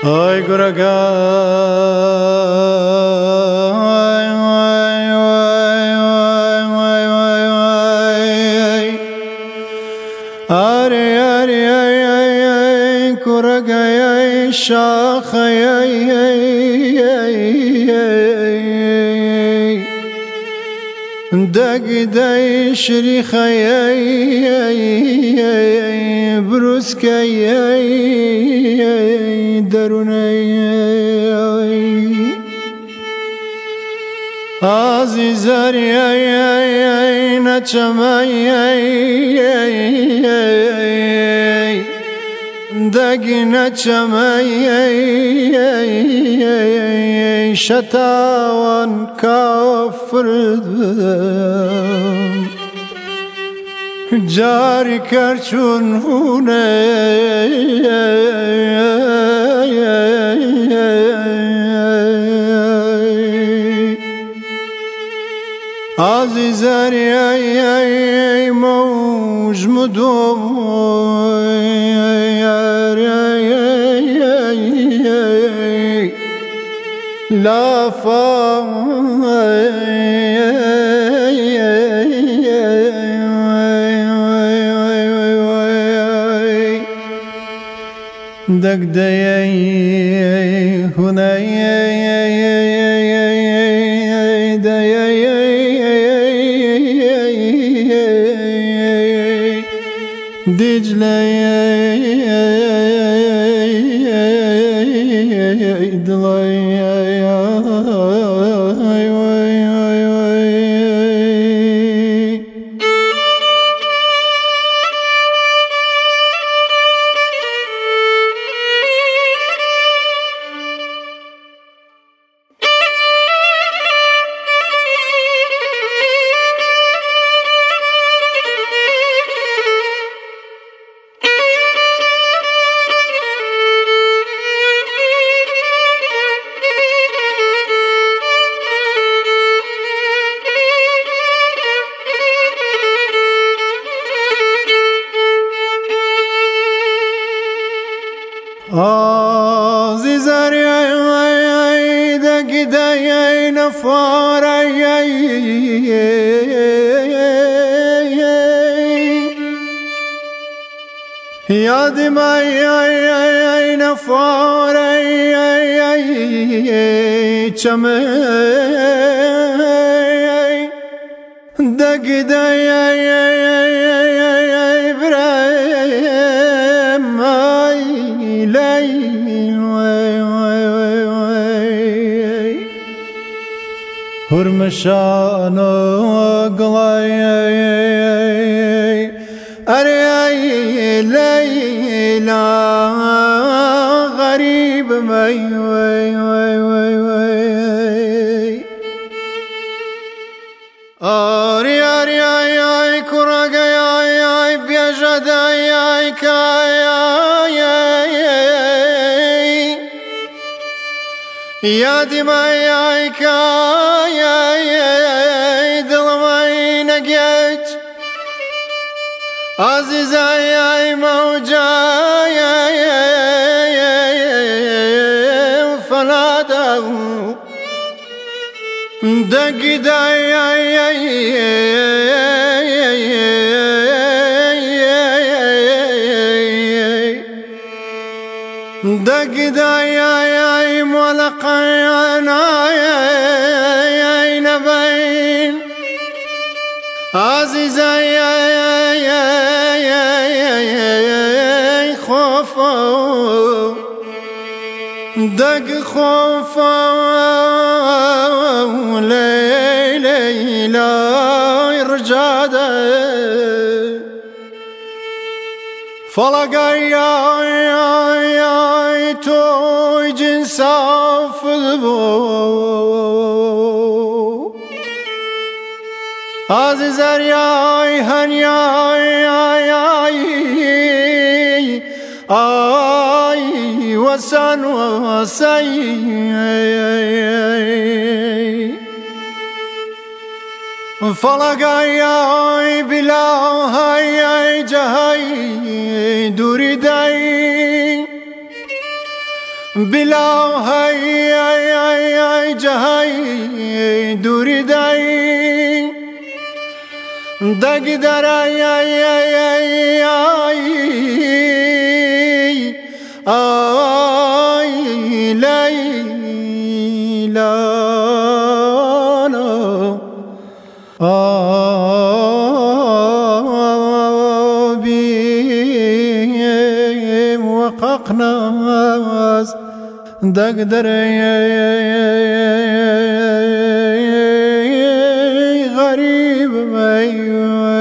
Ay guraga Ari ari ay ay ay guraga ay şah ay ay ay Dagday şrikh ay ay Brusk ay درونی عزیزی نچمی دگی نچمی شتاوان کافر جاری کرچون هونه عزیزی ای موج مدو لافا دگدی هنی Dicle عزیزی دگدی نفاری یادی مای نفاری چمی دگدی هرمشان قلای اری لیلا غریب می اری اری ای کرگی ای بیجدی ای کای یادی مای کای دلمای نگیج عزیزی موجای فلادا دگدی دگدی ملقینا نبین عزیزی خوفا دگ خوفا لیلا رجاده فلقای توی جنساف البو عزیزی هنیای وسن وسی فلقای بلاهای جهی دوری دی بلا هی جهی دوری دای دگ درای لیلا بیم وققناز دگ درای غریب